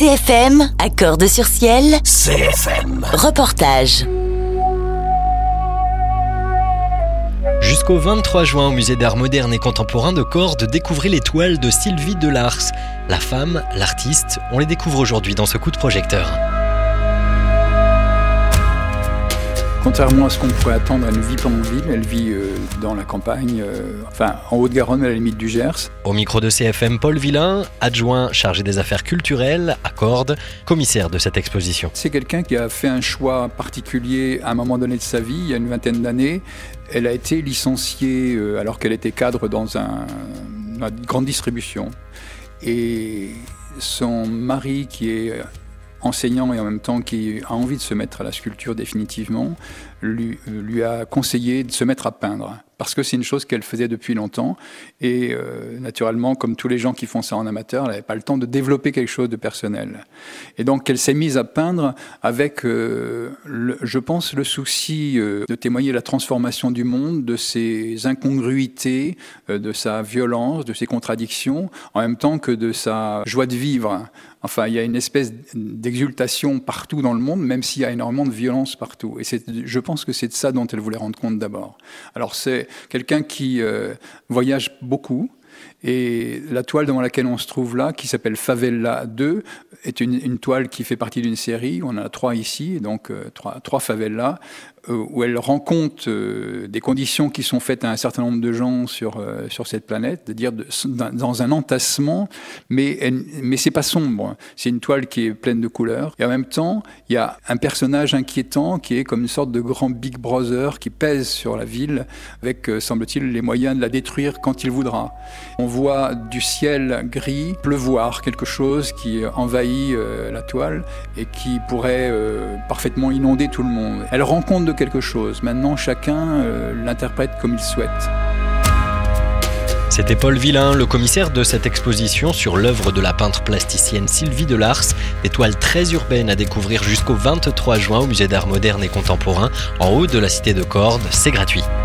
CFM, Accords-sur-Ciel. CFM. Reportage. Jusqu'au 23 juin, au Musée d'art moderne et contemporain de Cordes, découvrez les toiles de Sylvie Delars. La femme, l'artiste, on les découvre aujourd'hui dans ce coup de projecteur. Contrairement à ce qu'on pourrait attendre, elle ne vit pas en ville, elle vit dans la campagne, en Haute-Garonne, à la limite du Gers. Au micro de CFM, Paul Villain, adjoint chargé des affaires culturelles à Cordes, commissaire de cette exposition. C'est quelqu'un qui a fait un choix particulier à un moment donné de sa vie, il y a une vingtaine d'années. Elle a été licenciée alors qu'elle était cadre dans une grande distribution. Et son mari, qui est enseignant et en même temps qui a envie de se mettre à la sculpture définitivement, lui a conseillé de se mettre à peindre. Parce que c'est une chose qu'elle faisait depuis longtemps. Et naturellement, comme tous les gens qui font ça en amateur, elle n'avait pas le temps de développer quelque chose de personnel. Et donc, elle s'est mise à peindre avec, je pense, le souci de témoigner la transformation du monde, de ses incongruités, de sa violence, de ses contradictions, en même temps que de sa joie de vivre. Enfin, il y a une espèce d'exultation partout dans le monde, même s'il y a énormément de violence partout. Et je pense que c'est de ça dont elle voulait rendre compte d'abord. Alors, c'est quelqu'un qui voyage beaucoup. Et la toile devant laquelle on se trouve là, qui s'appelle Favela 2, est une toile qui fait partie d'une série. On en a 3 ici, donc trois favelas, où elle rend compte des conditions qui sont faites à un certain nombre de gens sur cette planète, c'est-à-dire dans un entassement, mais c'est pas sombre. C'est une toile qui est pleine de couleurs. Et en même temps, il y a un personnage inquiétant qui est comme une sorte de grand Big Brother qui pèse sur la ville avec, semble-t-il, les moyens de la détruire quand il voudra. On voit du ciel gris pleuvoir, quelque chose qui envahit la toile et qui pourrait parfaitement inonder tout le monde. Elle rend compte de quelque chose. Maintenant, chacun l'interprète comme il souhaite. C'était Paul Villain, le commissaire de cette exposition sur l'œuvre de la peintre plasticienne Sylvie Delars. Des toiles très urbaines à découvrir jusqu'au 23 juin au Musée d'art moderne et contemporain, en haut de la cité de Cordes. C'est gratuit.